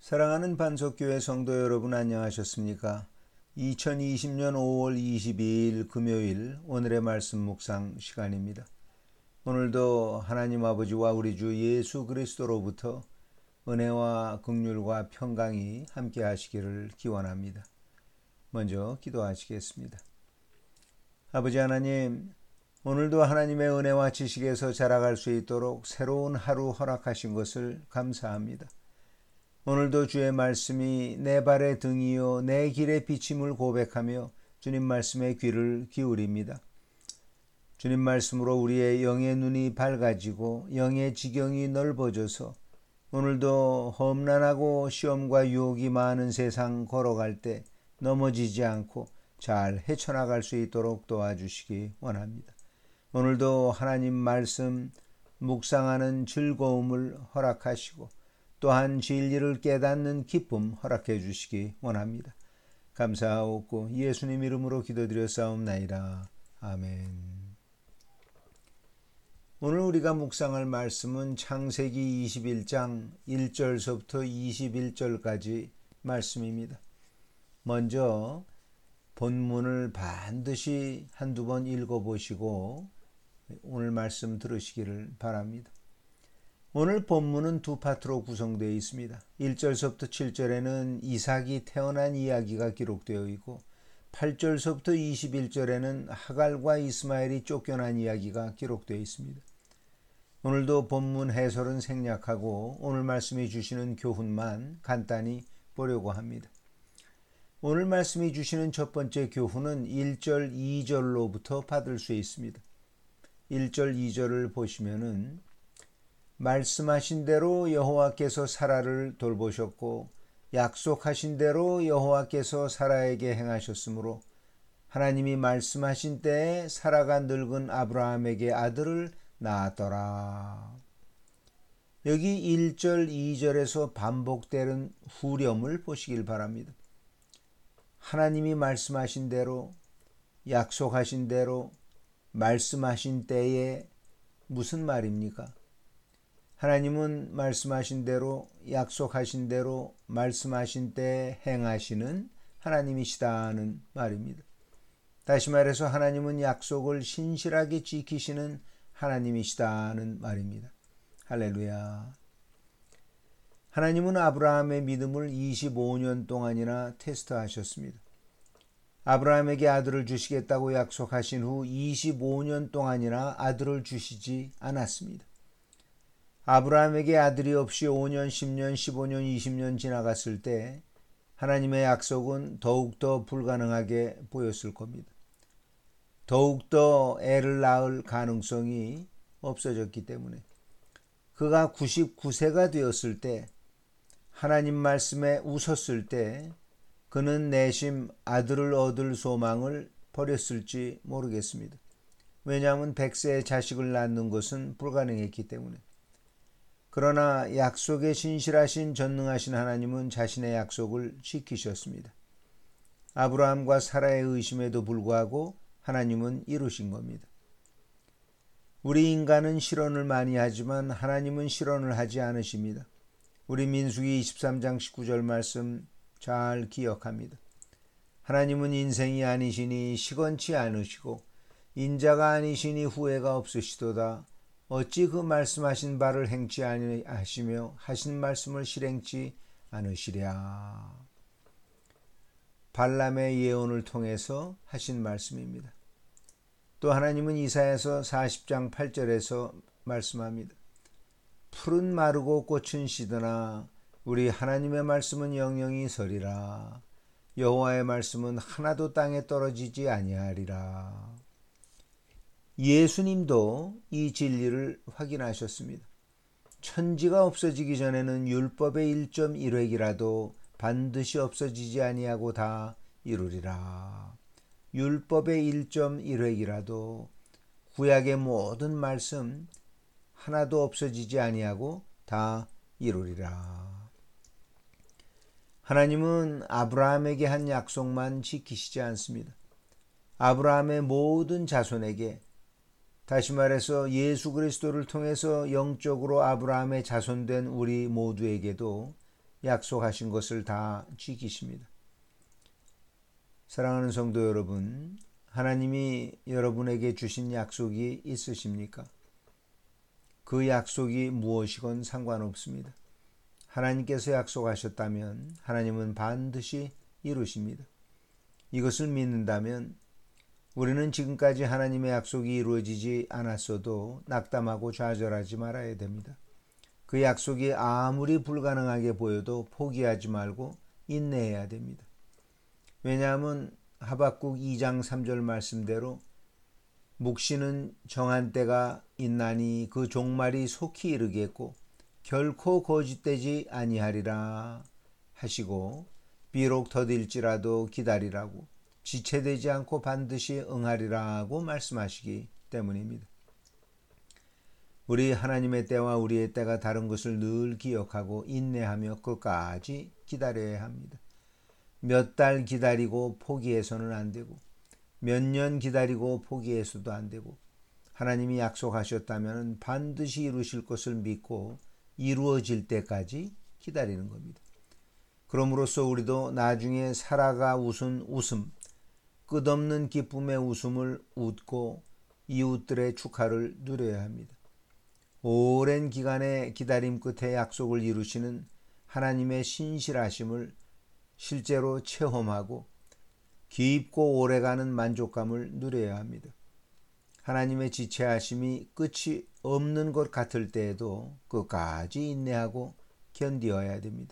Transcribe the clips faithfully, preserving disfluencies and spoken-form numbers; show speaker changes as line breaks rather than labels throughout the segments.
사랑하는 반석교회 성도 여러분, 안녕하셨습니까? 이천이십 년 오월 이십이일 금요일 오늘의 말씀 묵상 시간입니다. 오늘도 하나님 아버지와 우리 주 예수 그리스도로부터 은혜와 긍휼과 평강이 함께 하시기를 기원합니다. 먼저 기도하시겠습니다. 아버지 하나님, 오늘도 하나님의 은혜와 지식에서 자라갈 수 있도록 새로운 하루 허락하신 것을 감사합니다. 오늘도 주의 말씀이 내 발의 등이요 내 길의 비침을 고백하며 주님 말씀에 귀를 기울입니다. 주님 말씀으로 우리의 영의 눈이 밝아지고 영의 지경이 넓어져서 오늘도 험난하고 시험과 유혹이 많은 세상 걸어갈 때 넘어지지 않고 잘 헤쳐나갈 수 있도록 도와주시기 원합니다. 오늘도 하나님 말씀 묵상하는 즐거움을 허락하시고 또한 진리를 깨닫는 기쁨 허락해 주시기 원합니다. 감사하옵고 예수님 이름으로 기도드렸사옵나이다. 아멘. 오늘 우리가 묵상할 말씀은 창세기 이십일 장 일 절서부터 이십일 절까지 말씀입니다. 먼저 본문을 반드시 한두 번 읽어보시고 오늘 말씀 들으시기를 바랍니다. 오늘 본문은 두 파트로 구성되어 있습니다. 일 절서부터 칠 절에는 이삭이 태어난 이야기가 기록되어 있고 팔 절서부터 이십일 절에는 하갈과 이스마엘이 쫓겨난 이야기가 기록되어 있습니다. 오늘도 본문 해설은 생략하고 오늘 말씀이 주시는 교훈만 간단히 보려고 합니다. 오늘 말씀이 주시는 첫 번째 교훈은 일 절, 이 절로부터 받을 수 있습니다. 일 절, 이 절을 보시면은 말씀하신 대로 여호와께서 사라를 돌보셨고 약속하신 대로 여호와께서 사라에게 행하셨으므로 하나님이 말씀하신 때에 사라가 늙은 아브라함에게 아들을 낳았더라. 여기 일 절, 이 절에서 반복되는 후렴을 보시길 바랍니다. 하나님이 말씀하신 대로, 약속하신 대로, 말씀하신 때에 무슨 말입니까? 하나님은 말씀하신 대로, 약속하신 대로, 말씀하신 때에 행하시는 하나님이시다는 말입니다. 다시 말해서 하나님은 약속을 신실하게 지키시는 하나님이시다는 말입니다. 할렐루야. 하나님은 아브라함의 믿음을 이십오 년 동안이나 테스트하셨습니다. 아브라함에게 아들을 주시겠다고 약속하신 후 이십오 년 동안이나 아들을 주시지 않았습니다. 아브라함에게 아들이 없이 오 년, 십 년, 십오 년, 이십 년 지나갔을 때 하나님의 약속은 더욱더 불가능하게 보였을 겁니다. 더욱더 애를 낳을 가능성이 없어졌기 때문에 그가 구십구 세가 되었을 때 하나님 말씀에 웃었을 때 그는 내심 아들을 얻을 소망을 버렸을지 모르겠습니다. 왜냐하면 백 세의 자식을 낳는 것은 불가능했기 때문에. 그러나 약속에 신실하신 전능하신 하나님은 자신의 약속을 지키셨습니다. 아브라함과 사라의 의심에도 불구하고 하나님은 이루신 겁니다. 우리 인간은 실언을 많이 하지만 하나님은 실언을 하지 않으십니다. 우리 민수기 이십삼 장 십구 절 말씀 잘 기억합니다. 하나님은 인생이 아니시니 시건치 않으시고 인자가 아니시니 후회가 없으시도다. 어찌 그 말씀하신 바를 행치 아니하시며 하신 말씀을 실행치 않으시랴. 발람의 예언을 통해서 하신 말씀입니다. 또 하나님은 이사야서 사십 장 팔 절에서 말씀합니다. 풀은 마르고 꽃은 시드나 우리 하나님의 말씀은 영영이 서리라. 여호와의 말씀은 하나도 땅에 떨어지지 아니하리라. 예수님도 이 진리를 확인하셨습니다. 천지가 없어지기 전에는 율법의 일 점 일 획이라도 반드시 없어지지 아니하고 다 이루리라. 율법의 일 점 일 획이라도 구약의 모든 말씀 하나도 없어지지 아니하고 다 이루리라. 하나님은 아브라함에게 한 약속만 지키시지 않습니다. 아브라함의 모든 자손에게, 다시 말해서 예수 그리스도를 통해서 영적으로 아브라함의 자손된 우리 모두에게도 약속하신 것을 다 지키십니다. 사랑하는 성도 여러분, 하나님이 여러분에게 주신 약속이 있으십니까? 그 약속이 무엇이건 상관없습니다. 하나님께서 약속하셨다면 하나님은 반드시 이루십니다. 이것을 믿는다면 우리는 지금까지 하나님의 약속이 이루어지지 않았어도 낙담하고 좌절하지 말아야 됩니다. 그 약속이 아무리 불가능하게 보여도 포기하지 말고 인내해야 됩니다. 왜냐하면 하박국 이 장 삼 절 말씀대로 묵시는 정한 때가 있나니 그 종말이 속히 이르겠고 결코 거짓되지 아니하리라 하시고 비록 더딜지라도 기다리라고 지체되지 않고 반드시 응하리라고 말씀하시기 때문입니다. 우리 하나님의 때와 우리의 때가 다른 것을 늘 기억하고 인내하며 끝까지 기다려야 합니다. 몇 달 기다리고 포기해서는 안 되고 몇 년 기다리고 포기해서도 안 되고 하나님이 약속하셨다면 반드시 이루실 것을 믿고 이루어질 때까지 기다리는 겁니다. 그럼으로써 우리도 나중에 살아가 웃은 웃음, 끝없는 기쁨의 웃음을 웃고 이웃들의 축하를 누려야 합니다. 오랜 기간의 기다림 끝에 약속을 이루시는 하나님의 신실하심을 실제로 체험하고 깊고 오래가는 만족감을 누려야 합니다. 하나님의 지체하심이 끝이 없는 것 같을 때에도 끝까지 인내하고 견디어야 됩니다.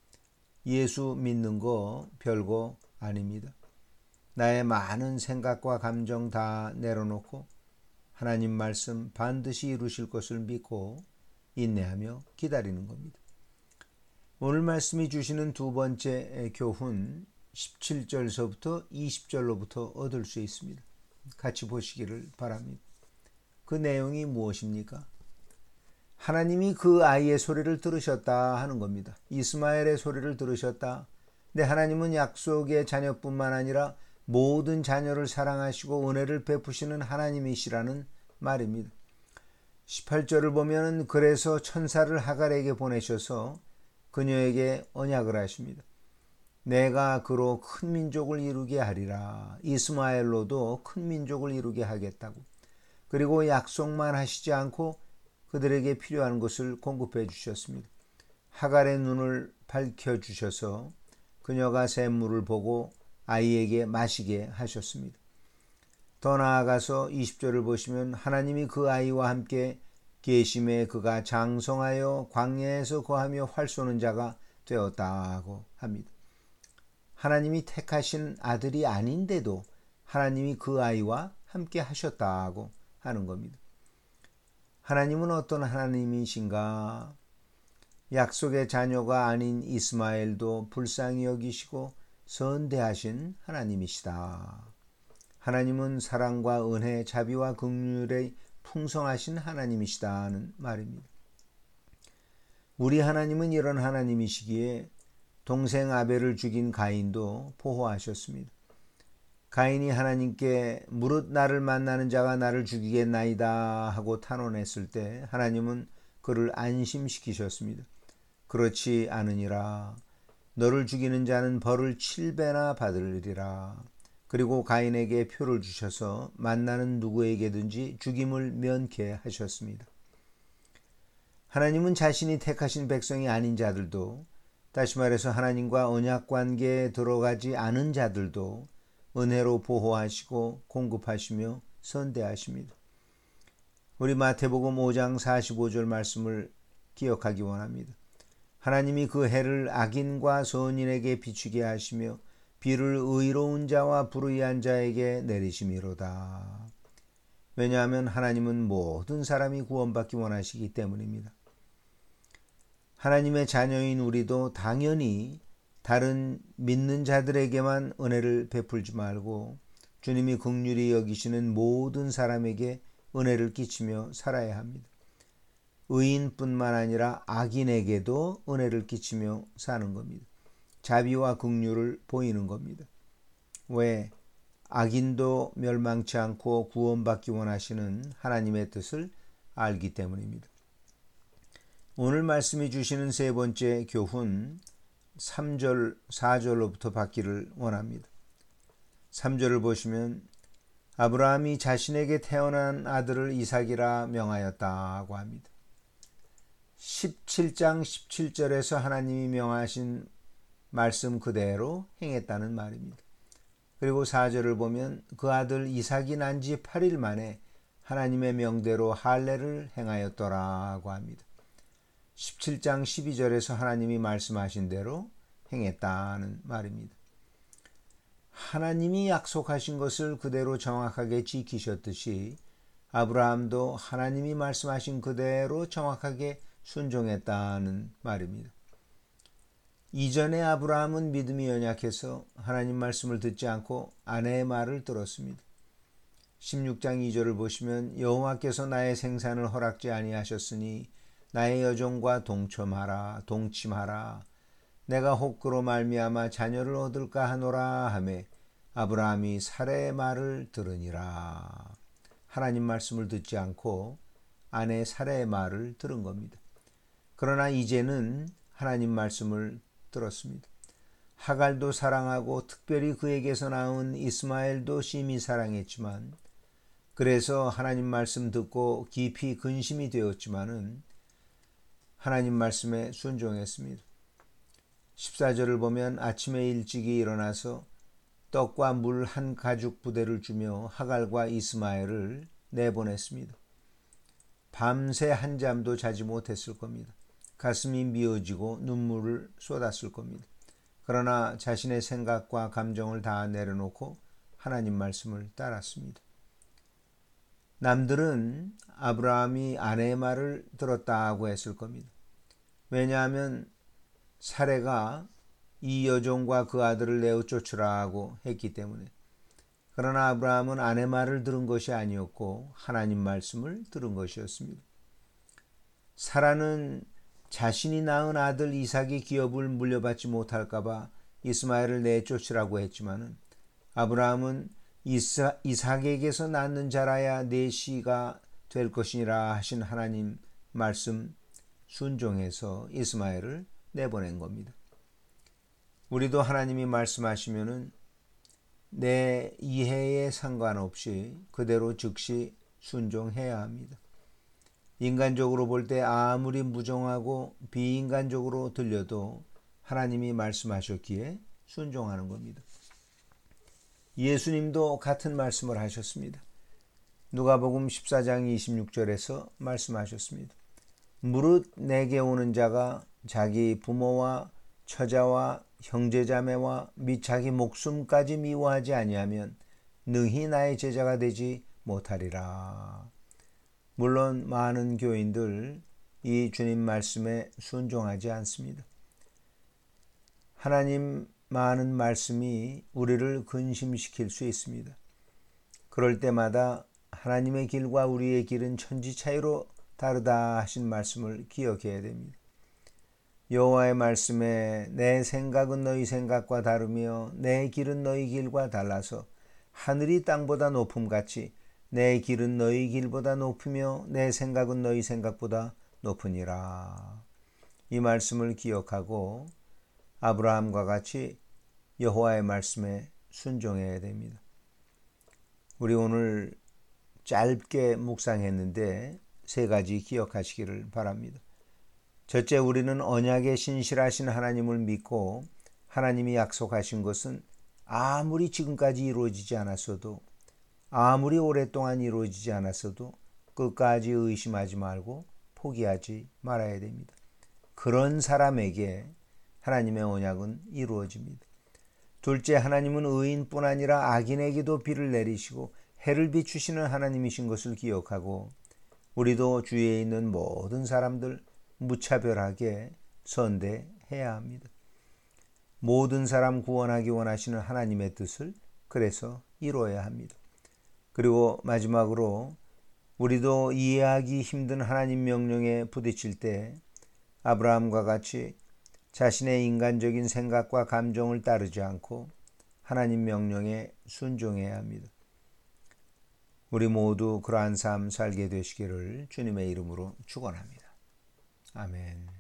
예수 믿는 거 별거 아닙니다. 나의 많은 생각과 감정 다 내려놓고 하나님 말씀 반드시 이루실 것을 믿고 인내하며 기다리는 겁니다. 오늘 말씀이 주시는 두 번째 교훈 십칠 절서부터 이십 절로부터 얻을 수 있습니다. 같이 보시기를 바랍니다. 그 내용이 무엇입니까? 하나님이 그 아이의 소리를 들으셨다 하는 겁니다. 이스마엘의 소리를 들으셨다. 근데 하나님은 약속의 자녀뿐만 아니라 모든 자녀를 사랑하시고 은혜를 베푸시는 하나님이시라는 말입니다. 십팔 절을 보면 그래서 천사를 하갈에게 보내셔서 그녀에게 언약을 하십니다. 내가 그로 큰 민족을 이루게 하리라. 이스마엘로도 큰 민족을 이루게 하겠다고. 그리고 약속만 하시지 않고 그들에게 필요한 것을 공급해 주셨습니다. 하갈의 눈을 밝혀주셔서 그녀가 샘물을 보고 아이에게 마시게 하셨습니다. 더 나아가서 이십 절을 보시면 하나님이 그 아이와 함께 계심에 그가 장성하여 광야에서 거하며 활 쏘는 자가 되었다고 합니다. 하나님이 택하신 아들이 아닌데도 하나님이 그 아이와 함께 하셨다고 하는 겁니다. 하나님은 어떤 하나님이신가? 약속의 자녀가 아닌 이스마엘도 불쌍히 여기시고 선대하신 하나님이시다. 하나님은 사랑과 은혜, 자비와 긍휼에 풍성하신 하나님이시다는 말입니다. 우리 하나님은 이런 하나님이시기에 동생 아벨을 죽인 가인도 보호하셨습니다. 가인이 하나님께 무릇 나를 만나는 자가 나를 죽이겠나이다 하고 탄원했을 때 하나님은 그를 안심시키셨습니다. 그렇지 않으니라. 너를 죽이는 자는 벌을 칠 배나 받으리라. 그리고 가인에게 표를 주셔서 만나는 누구에게든지 죽임을 면케 하셨습니다. 하나님은 자신이 택하신 백성이 아닌 자들도, 다시 말해서 하나님과 언약관계에 들어가지 않은 자들도 은혜로 보호하시고 공급하시며 선대하십니다. 우리 마태복음 오 장 사십오 절 말씀을 기억하기 원합니다. 하나님이 그 해를 악인과 선인에게 비추게 하시며 비를 의로운 자와 불의한 자에게 내리심이로다. 왜냐하면 하나님은 모든 사람이 구원받기 원하시기 때문입니다. 하나님의 자녀인 우리도 당연히 다른 믿는 자들에게만 은혜를 베풀지 말고 주님이 긍휼히 여기시는 모든 사람에게 은혜를 끼치며 살아야 합니다. 의인뿐만 아니라 악인에게도 은혜를 끼치며 사는 겁니다. 자비와 긍휼을 보이는 겁니다. 왜? 악인도 멸망치 않고 구원받기 원하시는 하나님의 뜻을 알기 때문입니다. 오늘 말씀이 주시는 세 번째 교훈 삼 절, 사 절로부터 받기를 원합니다. 삼 절을 보시면 아브라함이 자신에게 태어난 아들을 이삭이라 명하였다고 합니다. 십칠 장 십칠 절에서 하나님이 명하신 말씀 그대로 행했다는 말입니다. 그리고 사 절을 보면 그 아들 이삭이 난 지 팔 일 만에 하나님의 명대로 할례를 행하였더라고 합니다. 십칠 장 십이 절에서 하나님이 말씀하신 대로 행했다는 말입니다. 하나님이 약속하신 것을 그대로 정확하게 지키셨듯이 아브라함도 하나님이 말씀하신 그대로 정확하게 순종했다는 말입니다. 이전에 아브라함은 믿음이 연약해서 하나님 말씀을 듣지 않고 아내의 말을 들었습니다. 십육 장 이 절을 보시면 여호와께서 나의 생산을 허락지 아니하셨으니 나의 여종과 동침하라 동침하라 내가 혹 그로 말미암아 자녀를 얻을까 하노라 하매 아브라함이 사레의 말을 들으니라. 하나님 말씀을 듣지 않고 아내 사레의 말을 들은 겁니다. 그러나 이제는 하나님 말씀을 들었습니다. 하갈도 사랑하고 특별히 그에게서 낳은 이스마엘도 심히 사랑했지만 그래서 하나님 말씀 듣고 깊이 근심이 되었지만은 하나님 말씀에 순종했습니다. 십사 절을 보면 아침에 일찍이 일어나서 떡과 물 한 가죽 부대를 주며 하갈과 이스마엘을 내보냈습니다. 밤새 한잠도 자지 못했을 겁니다. 가슴이 미어지고 눈물을 쏟았을 겁니다. 그러나 자신의 생각과 감정을 다 내려놓고 하나님 말씀을 따랐습니다. 남들은 아브라함이 아내의 말을 들었다고 했을 겁니다. 왜냐하면 사레가 이 여종과 그 아들을 내어 쫓으라고 했기 때문에. 그러나 아브라함은 아내 말을 들은 것이 아니었고 하나님 말씀을 들은 것이었습니다. 사라는 자신이 낳은 아들 이삭이 기업을 물려받지 못할까 봐 이스마엘을 내쫓으라고 했지만 아브라함은 이사, 이삭에게서 낳는 자라야 내 씨가 될 것이니라 하신 하나님 말씀 순종해서 이스마엘을 내보낸 겁니다. 우리도 하나님이 말씀하시면은 내 이해에 상관없이 그대로 즉시 순종해야 합니다. 인간적으로 볼 때 아무리 무정하고 비인간적으로 들려도 하나님이 말씀하셨기에 순종하는 겁니다. 예수님도 같은 말씀을 하셨습니다. 누가복음 십사 장 이십육 절에서 말씀하셨습니다. 무릇 내게 오는 자가 자기 부모와 처자와 형제자매와 및 자기 목숨까지 미워하지 아니하면 능히 나의 제자가 되지 못하리라. 물론 많은 교인들 이 주님 말씀에 순종하지 않습니다. 하나님 많은 말씀이 우리를 근심시킬 수 있습니다. 그럴 때마다 하나님의 길과 우리의 길은 천지 차이로 다르다 하신 말씀을 기억해야 됩니다. 여호와의 말씀에 내 생각은 너희 생각과 다르며 내 길은 너희 길과 달라서 하늘이 땅보다 높음같이 내 길은 너희 길보다 높으며 내 생각은 너희 생각보다 높으니라. 이 말씀을 기억하고 아브라함과 같이 여호와의 말씀에 순종해야 됩니다. 우리 오늘 짧게 묵상했는데 세 가지 기억하시기를 바랍니다. 첫째, 우리는 언약에 신실하신 하나님을 믿고 하나님이 약속하신 것은 아무리 지금까지 이루어지지 않았어도 아무리 오랫동안 이루어지지 않았어도 끝까지 의심하지 말고 포기하지 말아야 됩니다. 그런 사람에게 하나님의 언약은 이루어집니다. 둘째, 하나님은 의인뿐 아니라 악인에게도 비를 내리시고 해를 비추시는 하나님이신 것을 기억하고 우리도 주위에 있는 모든 사람들 무차별하게 선대해야 합니다. 모든 사람 구원하기 원하시는 하나님의 뜻을 그래서 이루어야 합니다. 그리고 마지막으로 우리도 이해하기 힘든 하나님 명령에 부딪힐 때 아브라함과 같이 자신의 인간적인 생각과 감정을 따르지 않고 하나님 명령에 순종해야 합니다. 우리 모두 그러한 삶 살게 되시기를 주님의 이름으로 축원합니다. 아멘.